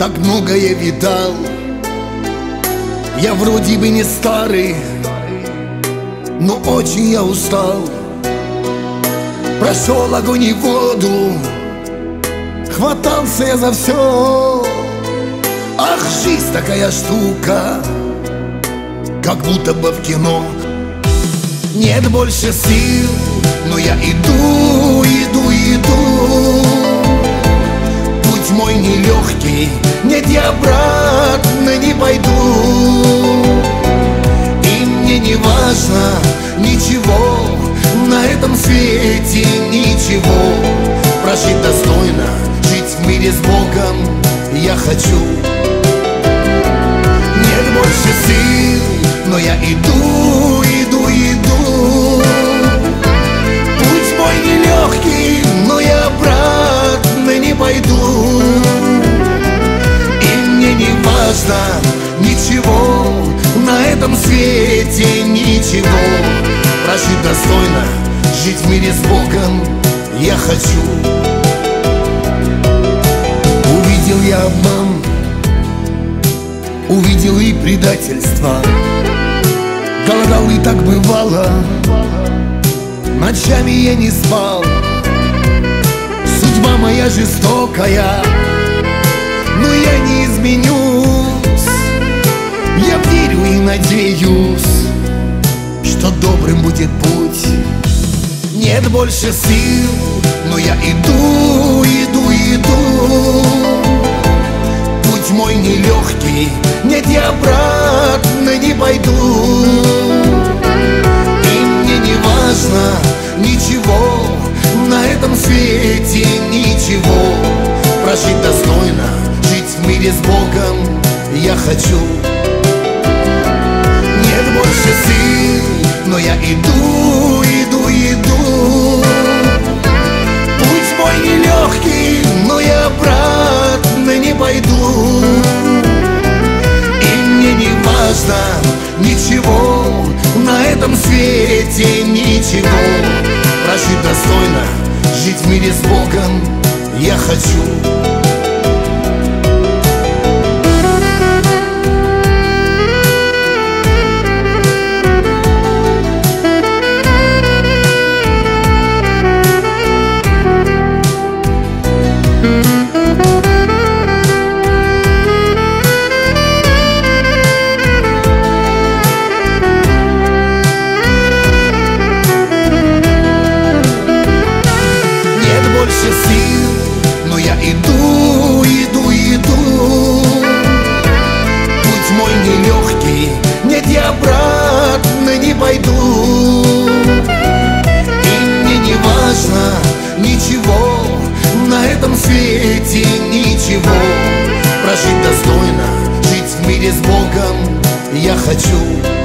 так многое видал. Я вроде бы не старый, но очень я устал. Прошел огонь и воду, хватался я за все. Ах, жизнь такая штука, как будто бы в кино. Нет больше сил, но я иду, иду, иду. Путь мой нелегкий, нет, я обратно не пойду. И мне не важно ничего на этом свете, ничего. Прожить достойно, жить в мире с Богом я хочу. Нет больше сил, но я иду, иду, иду. Путь мой нелегкий, но я обратно не пойду. И мне не важно ничего на этом свете, ничего. Прожить достойно, жить в мире с Богом я хочу. Увидел я обман, увидел и предательство. Голодал и так бывало, ночами я не спал. Судьба моя жестокая, но я не изменюсь. Я верю и надеюсь, что добрым будет путь. Нет больше сил, но я иду, иду, иду. Путь мой нелегкий, нет, я обратно не пойду. И мне не важно ничего на этом свете, ничего. Прожить достойно, жить в мире с Богом я хочу. Нет больше сил, но я иду, иду, иду. Путь мой нелегкий, но я обратно не пойду. И мне не важно ничего на этом свете, ничего. Прожить достойно, жить в мире с Богом я хочу. Сил, но я иду, иду, иду. Путь мой нелегкий, нет, я обратно не пойду. И мне не важно ничего на этом свете, ничего. Прожить достойно, жить в мире с Богом я хочу.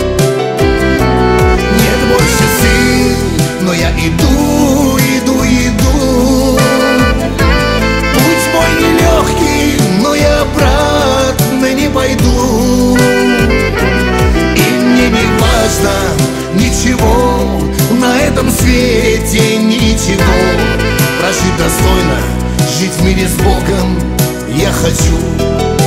Нет больше сил, но я иду, иду, иду. Путь мой нелегкий, но я обратно не пойду. И мне не важно ничего на этом свете, ничего. Прожить достойно, жить в мире с Богом я хочу.